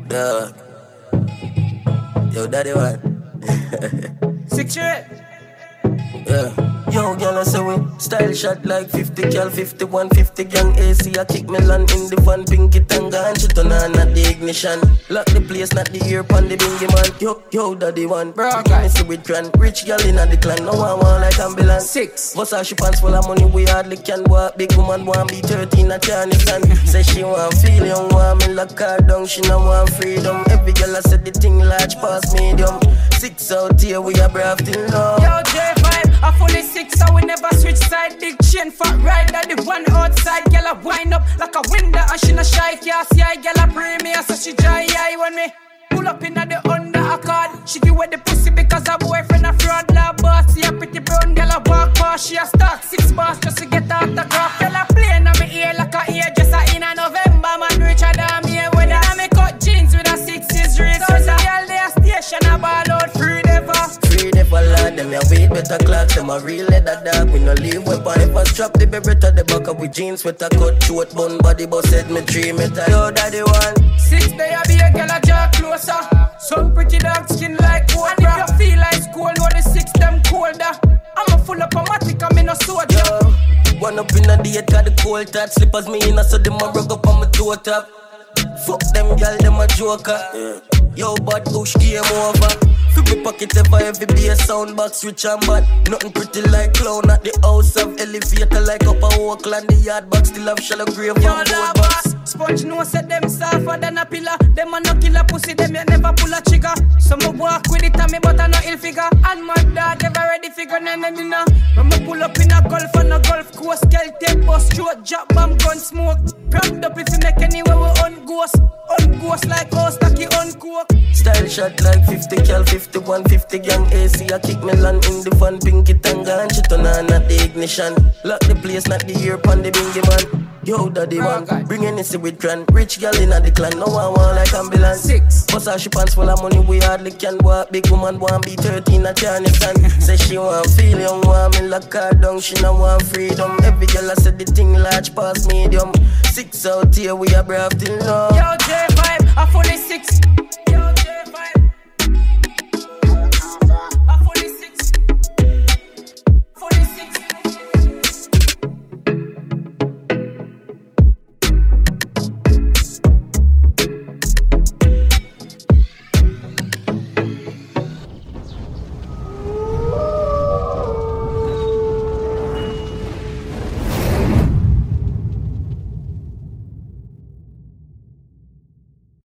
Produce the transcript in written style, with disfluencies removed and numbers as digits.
Yeah. Yo, daddy one. 6 years. Yeah. Yo, girl, I say we style shot like 50 cal, 51, 50 gang AC. I kick Milan in the van, pinky tanga, and she turn on at the ignition. Lock the place, not the ear pan the bingy man. Yo, daddy one. Bro, give me see with grand. Rich girl in the clan, no one want like ambulance. 6. What's her, she pants full of money, we hardly can walk. Big woman want be 13 at Charnison. Say she want feel young, want me lock her down, she no want freedom. Every girl I said the thing large past medium. 6 out here, we are brave till now. Yo, J5, I fully 6, so we never switch side. Big chain, fat rider, the one outside. Girl, I wind up like a window, and she no shy. Can't see I, girl, I premier, so she dry eye when me pull up in the under accord. She give away the pussy because her boyfriend a fraud. La boss, see a pretty brown girl, I walk past. She a start 6 bars just to get out the graph. Girl, I playing on me ear like a hairdresser in a November. Man, richer than me, when I me cut jeans with a 6's wrist. So the girl, they a station, a ball out free never. Free never lad, them ya wait better clocks. Them a real leather dog, we no leave weapon. If I strap the baby to the back up with jeans with a cut short bun body, but said me 3 meter. Yo, daddy one. 6 day I be a girl a jaw closer. Some pretty dark skin like Cobra. And if you feel like school, know the 6 them colder. I'm a full up matic, I'm in a soldier. Yo, one up in a date, got the cold touch. Slippers me in a so them a rug up on my toe top. Fuck them gal, them a joker. Yo, bad bush game over. Flip pocket ever heavy be a sound box rich and bad. Nothing pretty like clown at the house of elevator like up a Oakland. The yard box still have shallow grave on board box. Sponge no set them softer than a pillar. Them a no killer pussy, them yet never pull a trigger. Some a walk with it and me but I no ill figure. And my dad never ready figure none of me now. When me pull up in a golf on a golf course, girl take bus throat, drop bomb gun smoke. Proud up if you make anywhere we on ghost like house tacky on coke. Style shot like 50 cal, 51, 50 gang AC. I kick Milan in the van, pinky tanga, and she turn on at the ignition. Lock the place, not the ear pan the bingy man. Yo, daddy man, bring anything with grand. Rich girl in the clan, no one want like ambulance. 6. Bust her, she pants full of money, we hardly can walk. Big woman want be 13 at Charnison. Say she want feel young, want me lock her down, she no want freedom. Every girl I said the thing large past medium. 6 out here, we are brave till now. Yo, J5, I fully 6.